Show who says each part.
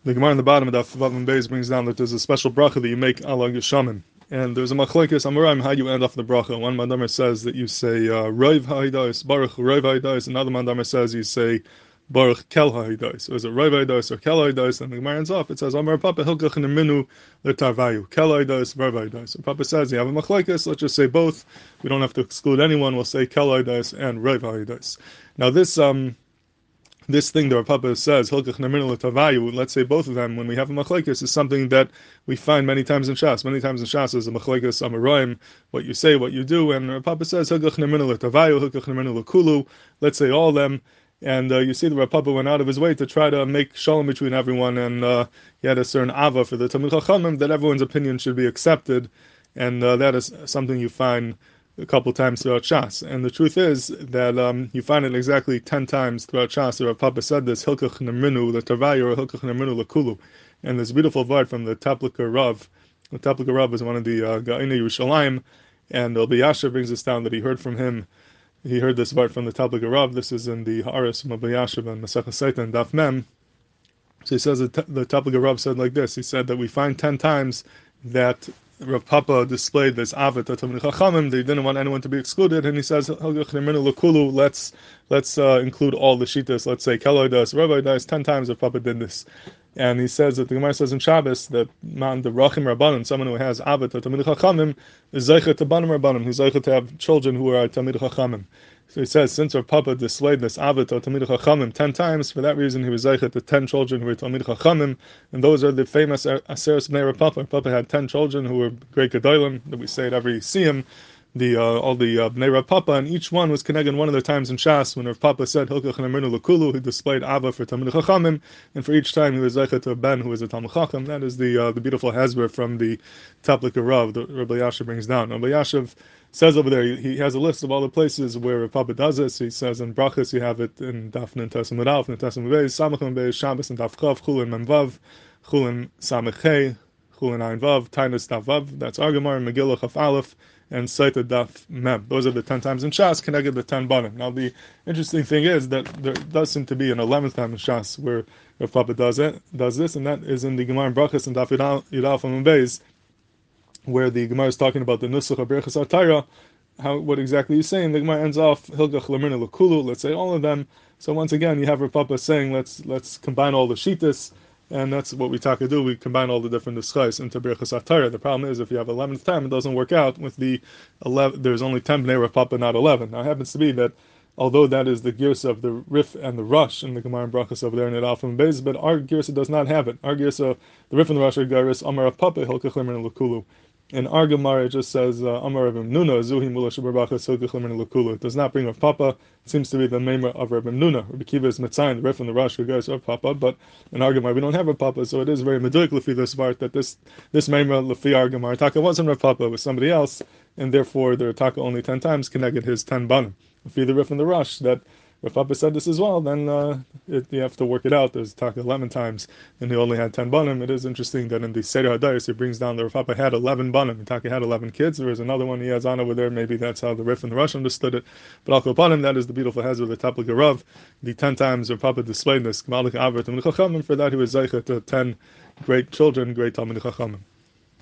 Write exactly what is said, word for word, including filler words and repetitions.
Speaker 1: The Gemara on the bottom of Daf Vav and Beis brings down that there's a special bracha that you make ala geshamim, and there's a machlokes amoraim how you end off the bracha. One mandamer says that you say roiv ha'idais baruch roiv ha'idais. Another mandamer says you say baruch kel ha'idais. So is it roiv ha'idais or kel ha'idais? And the Gemara ends off. It says Amar Papa hilkach neminu letarvayu kel ha'idais roiv ha'idais. So Papa says you have a machlokes. Let's just say both. We don't have to exclude anyone. We'll say kel ha'idais and roiv ha'idais. Now this um. This thing that our Papa says, Hilkach Neminu L'Tavayu, let's say both of them, when we have a machlekes, is something that we find many times in Shas. Many times in Shas is a machlekes Amoraim, what you say, what you do, and our Papa says, Hilkach Neminu L'Tavayu, Hilkach Neminu L'Kulu, let's say all of them. And uh, you see that our Papa went out of his way to try to make shalom between everyone, and uh, he had a certain ava for the Talmid Chachamim, that everyone's opinion should be accepted, and uh, that is something you find a couple times throughout Shas. And the truth is that um, you find it exactly ten times throughout Shas. Rav Papa said this, Hilkach Neminu L'Tavayu or Hilkach Neminu L'Kulu. And this beautiful word from the Taplika Rav. The Taplika Rav is one of the uh, Ga'ina Yerushalayim, and Rabbi Yasha brings us down that he heard from him. He heard this word from the Taplika Rav. This is in the Haaretz from Rabbi Yasha and Masechah Saita and Daf Mem. So he says that the Taplika Rav said like this. He said that we find ten times that Rav Papa displayed this avet to Talmid Chachamim. They didn't want anyone to be excluded, and he says, "Let's let's uh, include all the shitas. Let's say Keloidas, Rabbidas. Ten times Rav Papa did this." And he says that the Gemara says in Shabbos that man the Rachim Rabbanim, someone who has avet to Talmid Chachamim, is zeichet to banim Rabbanim. He's zeichet to have children who are Talmid Chachamim. So he says, since Rav Papa displayed this avet to Talmid Chachamim ten times, for that reason he was zeichet to ten children who were Talmid Chachamim, and those are the famous Aseres Bnei Rav Papa. Rav Papa had ten children who were great gedolim, that we say it every siyum, the uh, all the uh, Bnei Rav Papa, and each one was connected one of the times in Shas when Rav Papa said Hilkach Neminu L'Kulu, he displayed Ava for Talmid Chachamim, and for each time he was zeichet to a ben who was a Talmid Chacham. That is the uh, the beautiful hezber from the Taplika Rav that Rabbi Yasha brings down. Rabbi Yasha says over there, he has a list of all the places where Rav Papa does this. He says in Brachas you have it in Daf Nintas and Medalf, Nintas and Beis, Samach and Beis, Shabbos and Daf Chav, Chulin Memvav, Chulin Samach Hey, Chulin Ayin Vav, Tainus Daf Vav, that's Argamar, Megillah Chaf Aleph, and Saita Daf Mem. Those are the ten times in Shas, connected the ten banim. Now the interesting thing is that there does seem to be an eleventh time in Shas where Rav Papa does it, does this, and that is in the Gemara in Brachas and Daf Yudalf and Beis, where the Gemara is talking about the Nusach of Berachas HaTorah, how what exactly he's saying. The Gemara ends off Hilkach Lemina L'Kulu, let's say all of them. So once again, you have Rav Papa saying let's let's combine all the shitas, and that's what we talk to do. We combine all the different nuschais into Berachas HaTorah. The problem is if you have eleventh time, it doesn't work out with the eleven. There's only ten Bnei Rav Papa, not eleven. Now it happens to be that although that is the girsa of the Rif and the Rush in the Gemara and Brachas over there in the Alpha and Beis, but our girsa does not have it. Our girsa, the Rif and the Rush are garis Amar Rav Papa Hilkach Lemina L'Kulu. In our Gemara, it just says Amar Rav Nuna Zuhi Mula Shabbarbachas Hilkach Lemina L'Kulu. It does not bring Rav Papa. It seems to be the Meimer of Rav Nuna. Rabbi Kiva is Metzayin, the Rif and the Rush are garis Rav Papa, but in our Gemara we don't have Rav Papa, so it is very meduik lefi this part that this this Meimer lefi our Gemara Taka wasn't Rav Papa, it was somebody else, and therefore the Taka only ten times connected his ten banim. Lefi the Rif and the Rush that Rav Papa said this as well, then uh, it, you have to work it out. There's Taka eleven times, and he only had ten banim. It is interesting that in the Seder Hadayis, he brings down that Rav Papa had eleven banim. Taka had eleven kids. There is another one he has on over there. Maybe that's how the Rif and the Rush understood it. But Al Kopanim, that is the beautiful hezbollah, the Taplika Rav. The ten times Rav Papa displayed this, Gemalik Aver Talmid Chachamim. For that, he was zeichet to ten great children, great Talmid Chachamim.